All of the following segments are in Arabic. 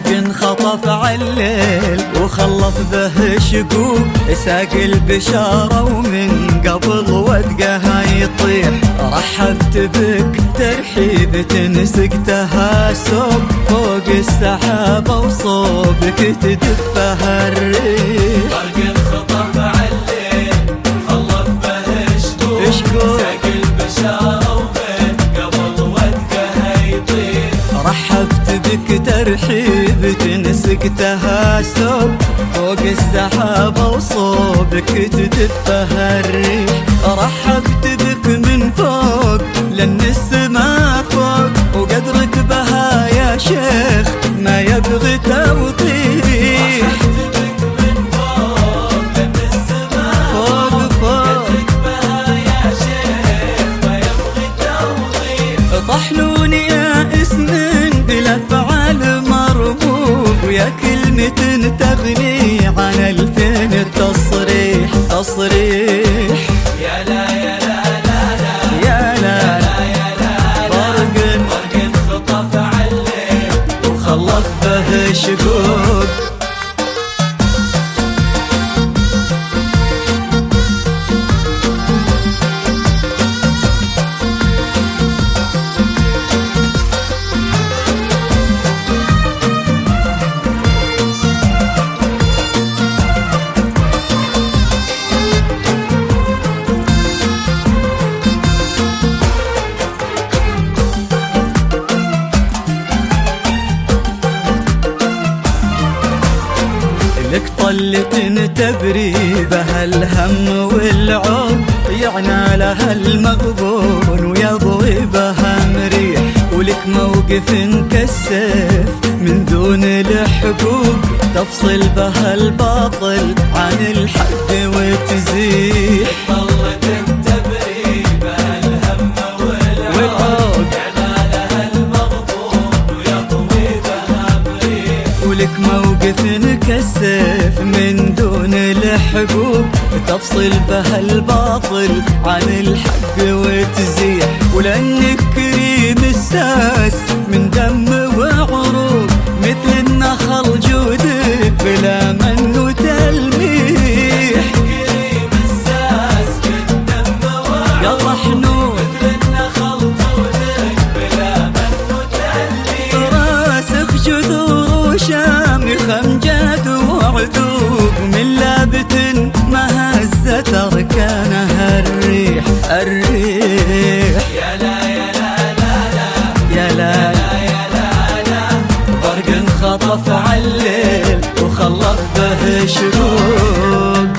برق خطف عليل وخلط به شقوق، ساق البشارة ومن قبل ودقها يطيح. رحبت بك ترحيبة سقتها سوق، فوق السحابة وصوبك تدفها الريح. برق خطف عليل خلط به شقوق، ساق البشارة ومن قبل ودقها يطيح. رحبت بك ترحيبة سقتها سوق، فوق السحابة وصوبك تدفها الريح. رحبت بك من فوق لأن السما فوق، وقدرك بها يا شيخ ما يبغي توضيح. رحبت بك من فوق لأن السما فوق قدرك بها يا شيخ ما يبغي توضيح. طحنوني يا اسم بالأفعال مرموق، ويا كلمة تغني عن الفين التصريح. تصريح يا لا يا لا لا لا يا لا يا لا برق خطف عليل وخلط به شقوق. لك طلة تبري بها الهم والعون، يعنى لها المغبون ويضوي بها مريح. ولك موقف كالسيف من دون الحقوق، تفصل بها الباطل عن الحق وتزيح. طلة تبري بها الهم والعون، يعنى لها المغبون ويضوي بها مريح. ولك موقف كالسيف من دون الحقوق، تفصل بها الباطل عن الحق وتزيح. ولأنك كريم الساس من دم وعروق، مثل النخل جودك بلا من وتلميح. كريم الساس من دم وعروق، يا طحنون مثل النخل جودك بلا من وتلميح. راسخ جذور وشامخ أمجاد وعذوب، من لابت ما هزت أركانها الريح. الريح يا لا يا لا لا لا يا لا يا لا لا برق خطف عليل وخلط به شقوق.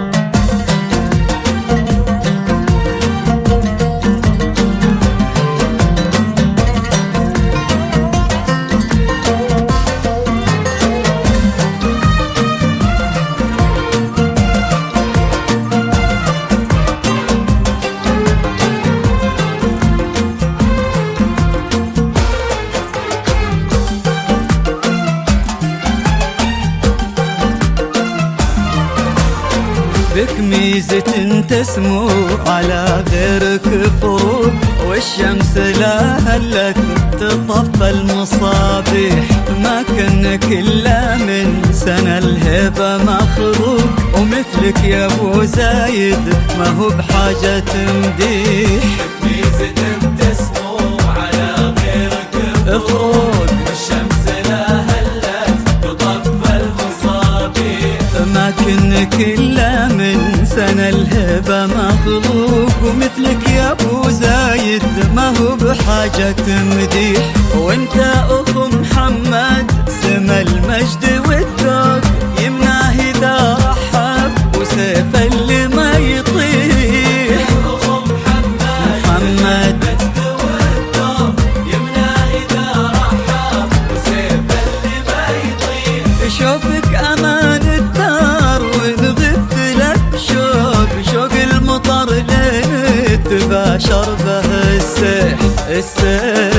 بك ميزة تسمو على غيرك فروق، والشمس لا هلت تطفى المصابيح. ما كنك إلا من سنة الهبة مخلوق، ومثلك يا أبو زايد ما هو بحاجة تمديح. ميزة تسمو على غيرك فروق، والشمس لا هلت تطفى المصابيح. ما كنك إلا من سنة الهبة مخلوق، ومثلك يا أبو زايد ما هو بحاجة مديح. وانت أخو محمد سما المجد والذوق، يمناه إذا رحب وسيف اللي ما يطيح. أخو محمد مجد والذوق، يمناه إذا رحب وسيف اللي ما يطيح. شوفك أمان الدار ونغث لك شوق، شوق المطر لين تباشر به السيح.